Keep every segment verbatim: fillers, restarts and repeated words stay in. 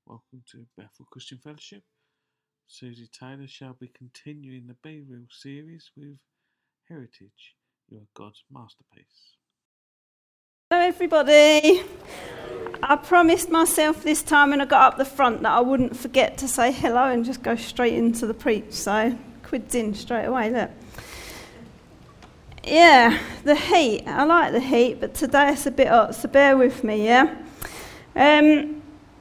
Welcome to Bethel Christian Fellowship. Susie Taylor shall be continuing the Be Real series with Heritage, You Are God's Masterpiece. Hello everybody. I promised myself this time when I got up the front that I wouldn't forget to say hello and just go straight into the preach, so quid's in straight away, look. Yeah, the heat. I like the heat, but today it's a bit hot, so bear with me, yeah? Um,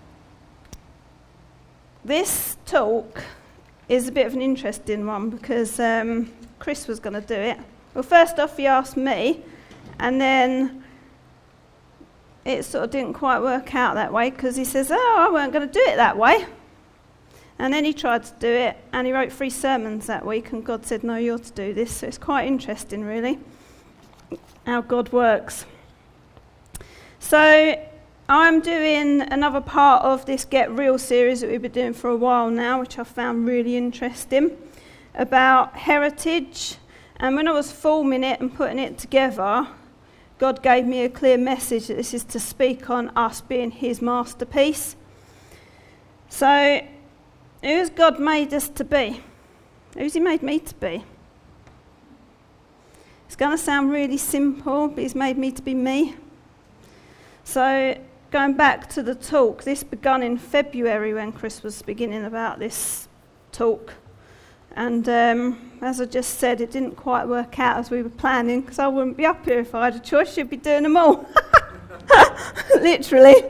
this talk is a bit of an interesting one because um, Chris was going to do it. Well, first off, he asked me, and then it sort of didn't quite work out that way because he says, oh, I weren't going to do it that way. And then he tried to do it, and he wrote three sermons that week, and God said, no, you're to do this. So it's quite interesting, really, how God works. So I'm doing another part of this Get Real series that we've been doing for a while now, which I found really interesting, about heritage. And when I was forming it and putting it together, God gave me a clear message that this is to speak on us being his masterpiece. So, who's God made us to be? Who's he made me to be? It's going to sound really simple, but he's made me to be me. So, going back to the talk, this began in February when Chris was beginning about this talk. And um, as I just said, it didn't quite work out as we were planning, because I wouldn't be up here if I had a choice. You'd be doing them all. Literally.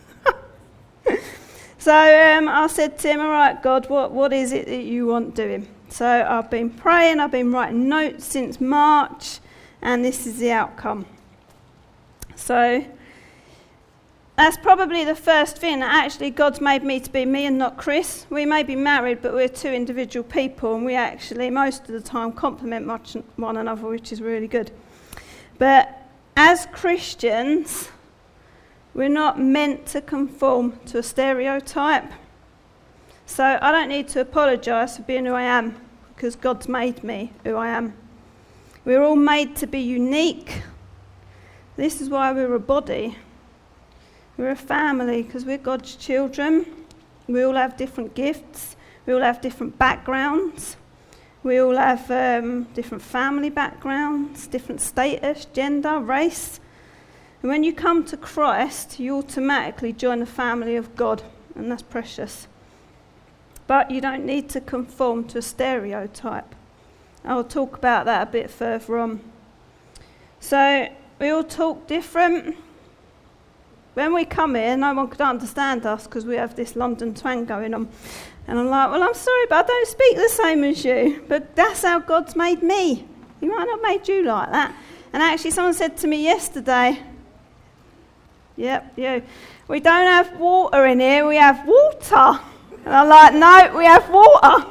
So um, I said to him, all right, God, what, what is it that you want doing? So I've been praying, I've been writing notes since March, and this is the outcome. So that's probably the first thing, that actually God's made me to be me and not Chris. We may be married, but we're two individual people, and we actually, most of the time, complement much one another, which is really good. But as Christians, we're not meant to conform to a stereotype. So I don't need to apologise for being who I am, because God's made me who I am. We're all made to be unique. This is why we're a body. We're a family because we're God's children. We all have different gifts. We all have different backgrounds. We all have um, different family backgrounds, different status, gender, race. And when you come to Christ, you automatically join the family of God, and that's precious. But you don't need to conform to a stereotype. I'll talk about that a bit further on. So we all talk different. When we come here, no one could understand us because we have this London twang going on. And I'm like, well, I'm sorry, but I don't speak the same as you. But that's how God's made me. He might not have made you like that. And actually, someone said to me yesterday, yep, you, we don't have water in here, we have water. And I'm like, no, we have water.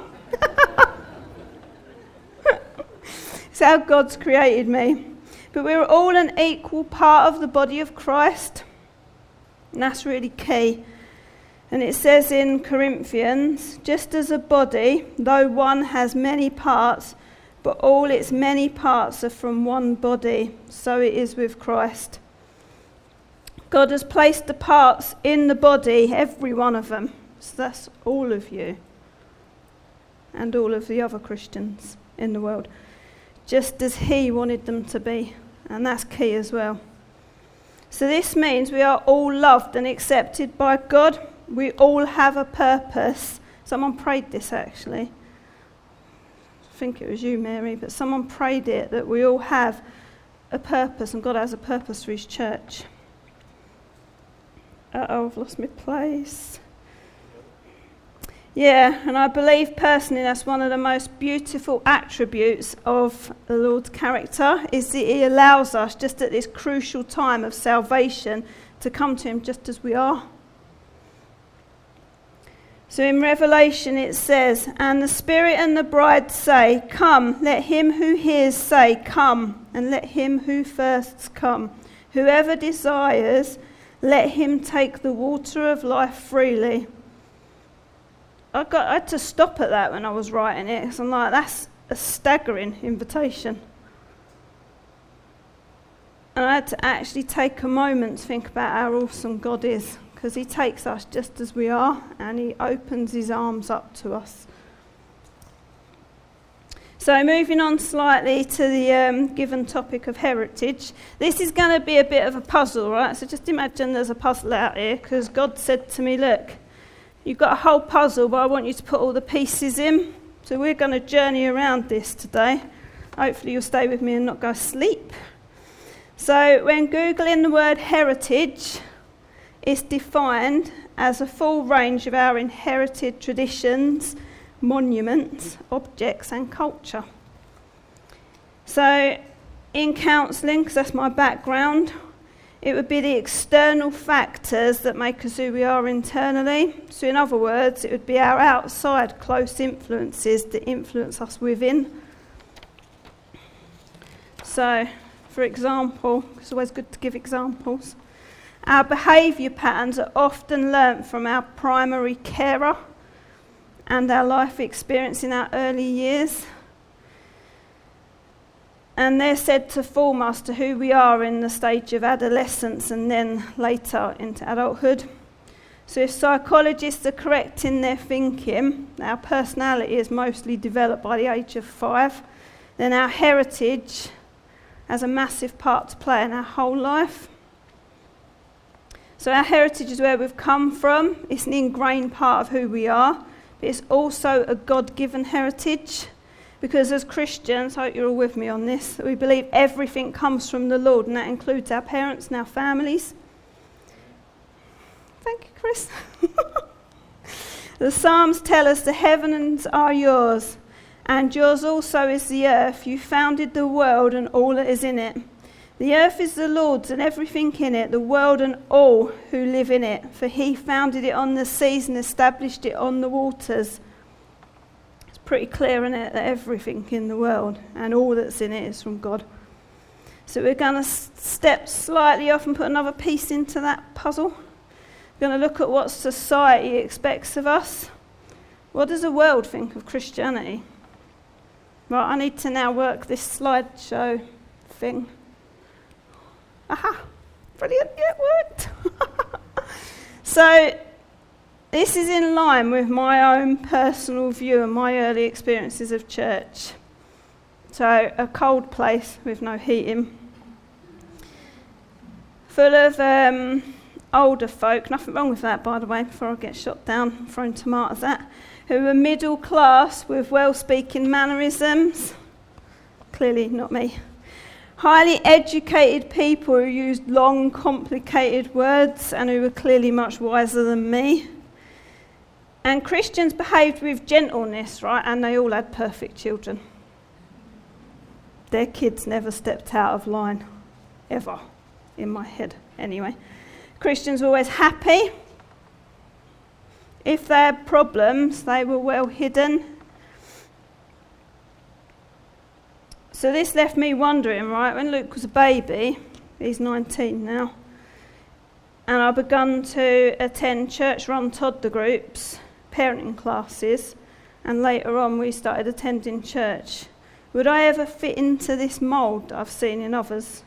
It's how God's created me. But we're all an equal part of the body of Christ. And that's really key. And it says in Corinthians, just as a body, though one has many parts, but all its many parts are from one body, so it is with Christ. God has placed the parts in the body, every one of them. So that's all of you. And all of the other Christians in the world. Just as he wanted them to be. And that's key as well. So this means we are all loved and accepted by God. We all have a purpose. Someone prayed this actually. I think it was you, Mary, but someone prayed it, that we all have a purpose, and God has a purpose for his church. Uh-oh, I've lost my place. Yeah, and I believe personally that's one of the most beautiful attributes of the Lord's character, is that he allows us just at this crucial time of salvation to come to him just as we are. So in Revelation it says, and the Spirit and the bride say, come, let him who hears say, come, and let him who thirsts come. Whoever desires, let him take the water of life freely. I, got, I had to stop at that when I was writing it, because I'm like, that's a staggering invitation. And I had to actually take a moment to think about how awesome God is, because he takes us just as we are and he opens his arms up to us. So moving on slightly to the um, given topic of heritage. This is going to be a bit of a puzzle, right? So just imagine there's a puzzle out here, because God said to me, look, you've got a whole puzzle, but I want you to put all the pieces in. So we're going to journey around this today. Hopefully you'll stay with me and not go sleep. So when Googling the word heritage, it's defined as a full range of our inherited traditions, monuments, objects and culture. So in counselling, because that's my background, it would be the external factors that make us who we are internally. So in other words, it would be our outside close influences that influence us within. So, for example, it's always good to give examples. Our behaviour patterns are often learnt from our primary carer and our life experience in our early years. And they're said to form us to who we are in the stage of adolescence and then later into adulthood. So if psychologists are correct in their thinking, our personality is mostly developed by the age of five, then our heritage has a massive part to play in our whole life. So our heritage is where we've come from. It's an ingrained part of who we are. But it's also a God-given heritage, because as Christians, I hope you're all with me on this, that we believe everything comes from the Lord, and that includes our parents and our families. Thank you, Chris. The Psalms tell us the heavens are yours, and yours also is the earth. You founded the world and all that is in it. The earth is the Lord's and everything in it, the world and all who live in it. For he founded it on the seas and established it on the waters. It's pretty clear, isn't it, that everything in the world and all that's in it is from God. So we're going to s- step slightly off and put another piece into that puzzle. We're going to look at what society expects of us. What does the world think of Christianity? Right, I need to now work this slideshow thing. Aha, brilliant, yeah, it worked. So this is in line with my own personal view and my early experiences of church. So a cold place with no heating, full of um, older folk, nothing wrong with that, by the way, before I get shot down, thrown tomatoes at, who were middle class with well-speaking mannerisms. Clearly not me. Highly educated people who used long, complicated words and who were clearly much wiser than me. And Christians behaved with gentleness, right? And they all had perfect children. Their kids never stepped out of line, ever, in my head, anyway. Christians were always happy. If they had problems, they were well hidden. So this left me wondering, right, when Luke was a baby, he's nineteen now, and I begun to attend church-run toddler groups, parenting classes, and later on we started attending church. Would I ever fit into this mould that I've seen in others?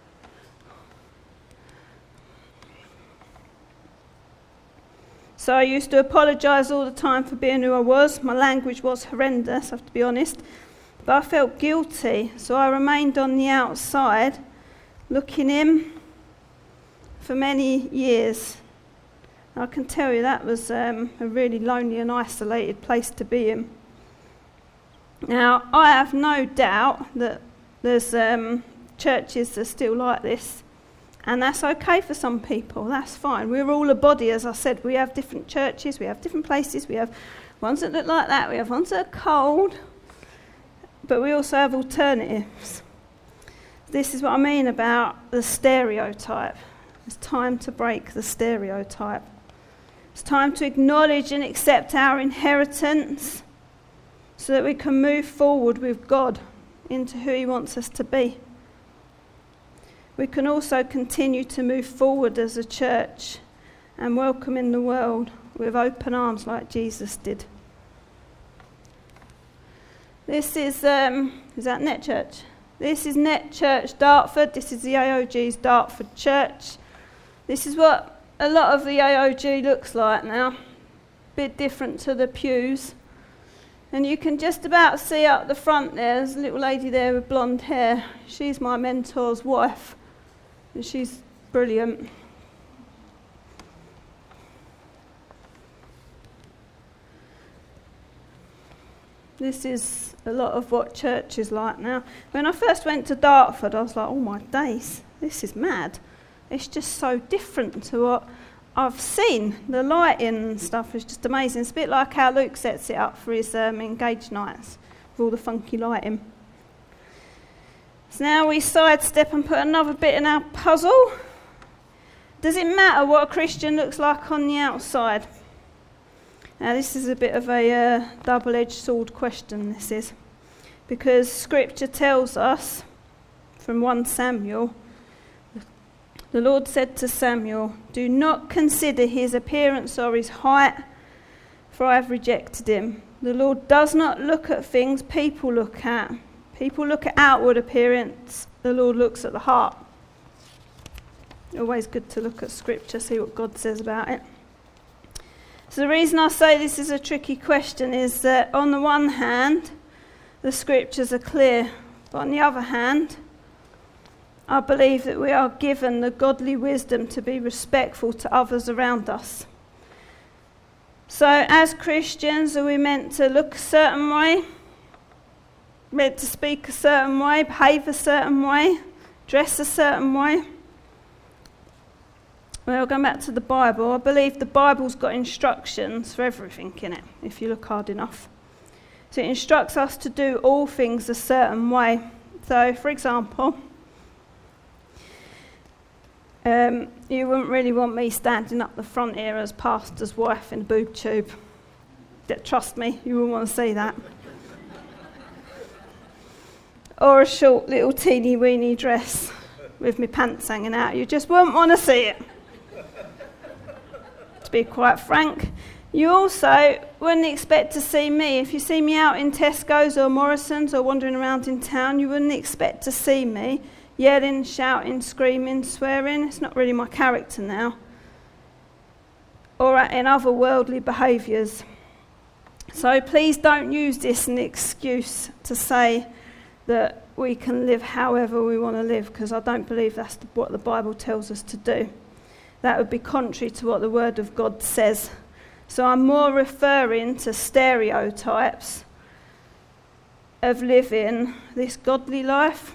So I used to apologise all the time for being who I was. My language was horrendous, I have to be honest. But I felt guilty, so I remained on the outside, looking in for many years. I can tell you that was um, a really lonely and isolated place to be in. Now, I have no doubt that there's um, churches that are still like this, and that's okay for some people, that's fine. We're all a body, as I said. We have different churches, we have different places, we have ones that look like that, we have ones that are cold, but we also have alternatives. This is what I mean about the stereotype. It's time to break the stereotype. It's time to acknowledge and accept our inheritance so that we can move forward with God into who he wants us to be. We can also continue to move forward as a church and welcome in the world with open arms like Jesus did. This is, um, is that Net Church? This is Net Church Dartford. This is the A O G's Dartford Church. This is what a lot of the A O G looks like now. Bit different to the pews. And you can just about see up the front there, there's a little lady there with blonde hair. She's my mentor's wife. And she's brilliant. This is a lot of what church is like now. When I first went to Dartford, I was like, oh my days, this is mad. It's just so different to what I've seen. The lighting and stuff is just amazing. It's a bit like how Luke sets it up for his um, engaged nights, with all the funky lighting. So now we sidestep and put another bit in our puzzle. Does it matter what a Christian looks like on the outside? Now this is a bit of a uh, double-edged sword question, this is. Because Scripture tells us, from First Samuel, the Lord said to Samuel, "Do not consider his appearance or his height, for I have rejected him." The Lord does not look at things people look at. People look at outward appearance. The Lord looks at the heart. Always good to look at Scripture, see what God says about it. So the reason I say this is a tricky question is that on the one hand, the Scriptures are clear, but on the other hand, I believe that we are given the godly wisdom to be respectful to others around us. So as Christians, are we meant to look a certain way? Meant to speak a certain way, behave a certain way, dress a certain way? Well, going back to the Bible, I believe the Bible's got instructions for everything in it, if you look hard enough. So it instructs us to do all things a certain way. So, for example, um, you wouldn't really want me standing up the front here as pastor's wife in a boob tube. Trust me, you wouldn't want to see that. Or a short little teeny weeny dress with my pants hanging out. You just wouldn't want to see it. To be quite frank, you also wouldn't expect to see me. If you see me out in Tesco's or Morrison's or wandering around in town, you wouldn't expect to see me yelling, shouting, screaming, swearing. It's not really my character now. Or in other worldly behaviours. So please don't use this as an excuse to say that we can live however we want to live, because I don't believe that's what the Bible tells us to do. That would be contrary to what the Word of God says. So I'm more referring to stereotypes of living this godly life.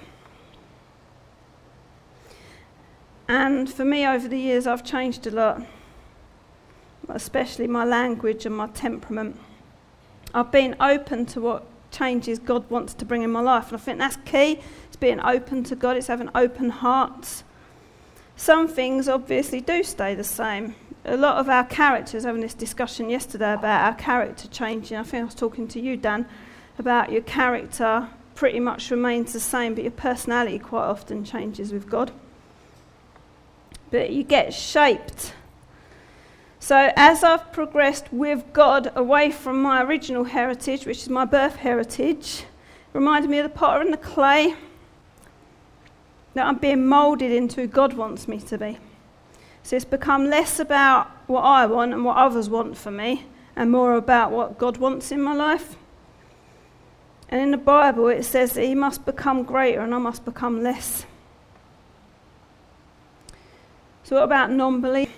And for me, over the years, I've changed a lot, especially my language and my temperament. I've been open to what changes God wants to bring in my life, and I think that's key. It's being open to God, it's having open hearts. Some things obviously do stay the same. A lot of our characters, having this discussion yesterday about our character changing. I think I was talking to you, Dan, about your character pretty much remains the same, but your personality quite often changes with God. But you get shaped. So as I've progressed with God away from my original heritage, which is my birth heritage, it reminded me of the potter and the clay, that I'm being moulded into who God wants me to be. So it's become less about what I want and what others want for me, and more about what God wants in my life. And in the Bible it says that he must become greater and I must become less. So what about non-belief?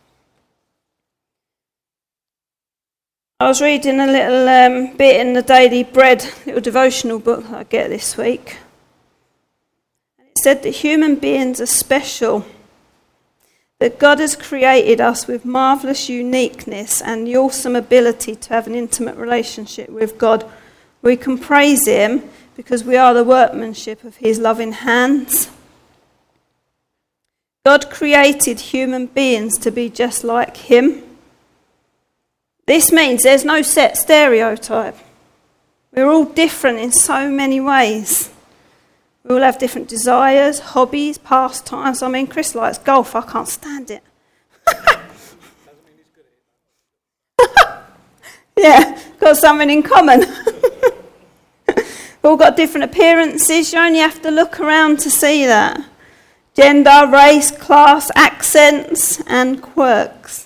I was reading a little um, bit in the Daily Bread, little devotional book that I get this week. It said that human beings are special, that God has created us with marvellous uniqueness and the awesome ability to have an intimate relationship with God. We can praise him because we are the workmanship of his loving hands. God created human beings to be just like him. This means there's no set stereotype. We're all different in so many ways. We all have different desires, hobbies, pastimes. I mean, Chris likes golf. I can't stand it. Yeah, got something in common. We've all got different appearances. You only have to look around to see that. gender, race, class, accents, and quirks.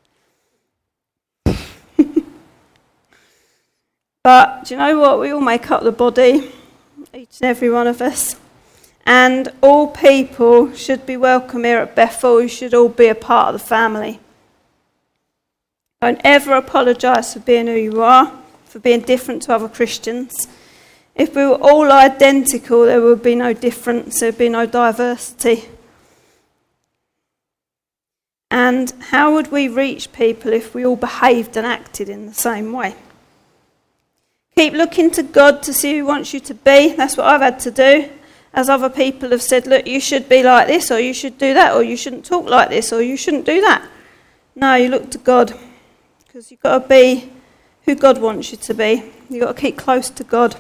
But do you know what? We all make up the body, each and every one of us. And all people should be welcome here at Bethel. You should all be a part of the family. Don't ever apologise for being who you are, for being different to other Christians. If we were all identical, there would be no difference, there would be no diversity. And how would we reach people if we all behaved and acted in the same way? Keep looking to God to see who He wants you to be. That's what I've had to do. As other people have said, look, you should be like this, or you should do that, or you shouldn't talk like this, or you shouldn't do that. No, you look to God, because you've got to be who God wants you to be. You've got to keep close to God.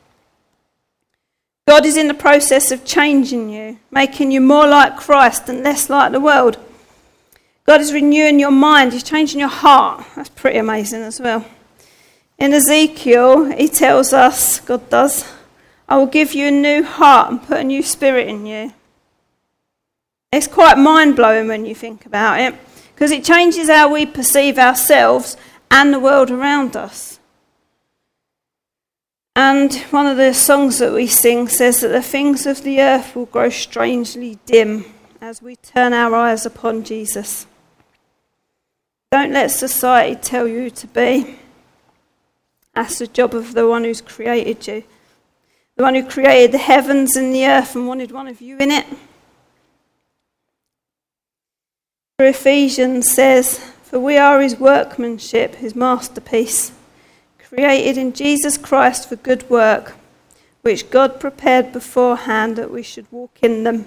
God is in the process of changing you, making you more like Christ and less like the world. God is renewing your mind. He's changing your heart. That's pretty amazing as well. In Ezekiel, he tells us, God does, I will give you a new heart and put a new spirit in you. It's quite mind-blowing when you think about it, because it changes how we perceive ourselves and the world around us. And one of the songs that we sing says that the things of the earth will grow strangely dim as we turn our eyes upon Jesus. Don't let society tell you to be. That's the job of the one who's created you. The one who created the heavens and the earth and wanted one of you in it. For Ephesians says, for we are his workmanship, his masterpiece, created in Jesus Christ for good work, which God prepared beforehand that we should walk in them.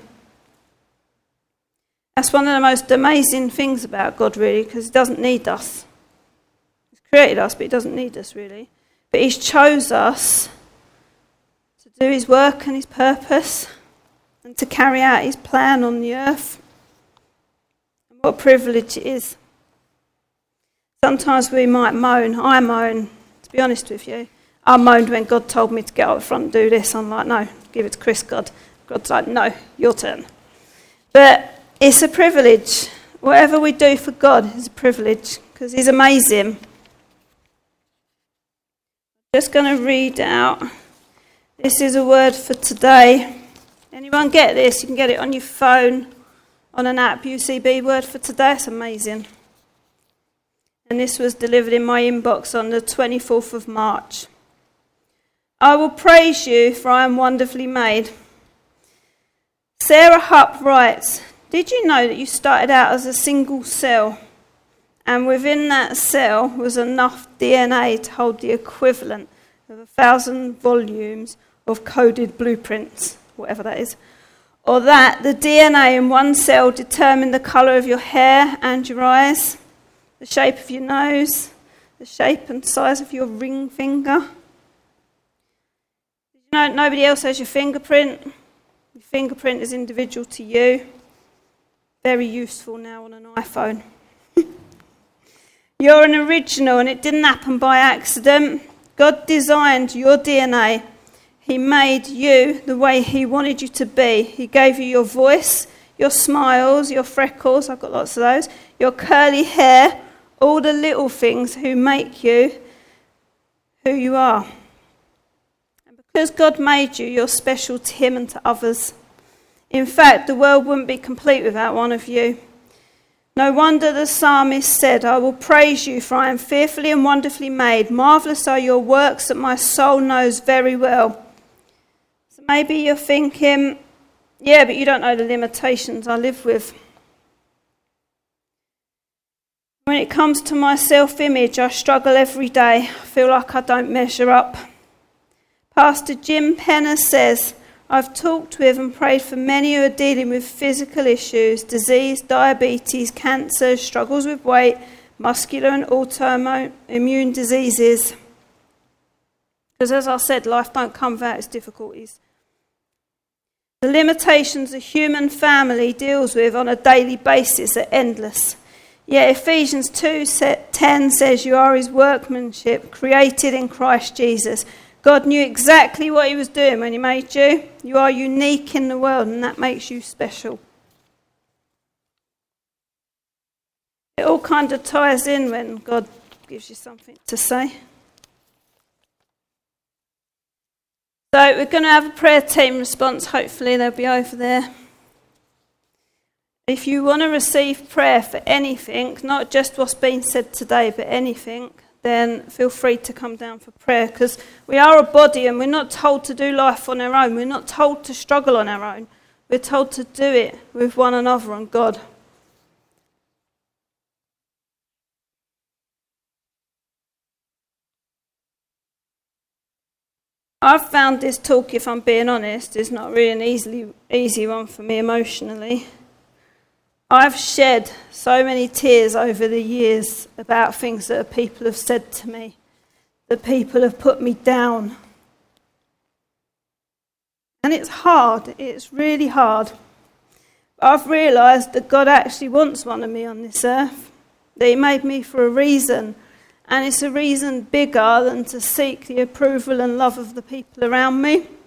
That's one of the most amazing things about God, really, because he doesn't need us. He's created us, but he doesn't need us, really. But he's chose us to do his work and his purpose and to carry out his plan on the earth. And what a privilege it is. Sometimes we might moan. I moan, to be honest with you. I moaned when God told me to get out the front and do this. I'm like, no, give it to Chris, God. God's like, no, your turn. But it's a privilege. Whatever we do for God is a privilege because he's amazing. Just going to read out. This is a word for today. Anyone get this? You can get it on your phone, on an app, U C B word for today. It's amazing. And this was delivered in my inbox on the twenty-fourth of March. I will praise you, for I am wonderfully made. Sarah Hupp writes, did you know that you started out as a single cell? And within that cell was enough D N A to hold the equivalent of a thousand volumes of coded blueprints, whatever that is. Or that the D N A in one cell determined the colour of your hair and your eyes, the shape of your nose, the shape and size of your ring finger. Did you know nobody else has your fingerprint? Your fingerprint is individual to you. Very useful now on an iPhone. You're an original and it didn't happen by accident. God designed your D N A. He made you the way he wanted you to be. He gave you your voice, your smiles, your freckles, I've got lots of those, your curly hair, all the little things who make you who you are. And because God made you, you're special to him and to others. In fact, the world wouldn't be complete without one of you. No wonder the psalmist said, I will praise you, for I am fearfully and wonderfully made. Marvellous are your works that my soul knows very well. So maybe you're thinking, yeah, but you don't know the limitations I live with. When it comes to my self-image, I struggle every day. I feel like I don't measure up. Pastor Jim Penner says, I've talked with and prayed for many who are dealing with physical issues, disease, diabetes, cancer, struggles with weight, muscular and autoimmune diseases. Because as I said, life don't come without its difficulties. The limitations a human family deals with on a daily basis are endless. Yet Ephesians two ten says you are his workmanship, created in Christ Jesus. God knew exactly what he was doing when he made you. You are unique in the world, and that makes you special. It all kind of ties in when God gives you something to say. So we're going to have a prayer team response. Hopefully they'll be over there. If you want to receive prayer for anything, not just what's been said today, but anything, then feel free to come down for prayer, because we are a body and we're not told to do life on our own. We're not told to struggle on our own. We're told to do it with one another and God. I've found this talk, if I'm being honest, is not really an easily, easy one for me emotionally. I've shed so many tears over the years about things that people have said to me, that people have put me down. And it's hard, it's really hard. But I've realised that God actually wants one of me on this earth, that He made me for a reason. And it's a reason bigger than to seek the approval and love of the people around me. Which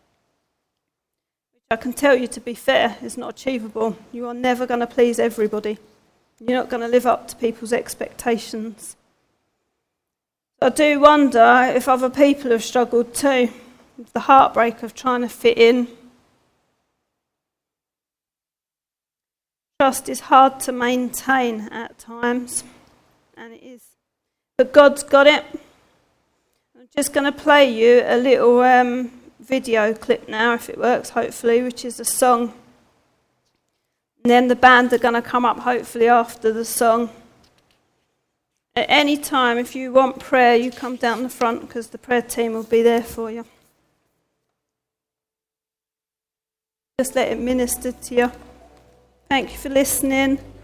I can tell you, to be fair, is not achievable. You are never going to please everybody. You're not going to live up to people's expectations. I do wonder if other people have struggled too, with the heartbreak of trying to fit in. Trust is hard to maintain at times, and it is. But God's got it. I'm just going to play you a little um, video clip now, if it works, hopefully, which is a song. And then the band are going to come up, hopefully, after the song. At any time, if you want prayer, you come down the front, because the prayer team will be there for you. Just let it minister to you. Thank you for listening.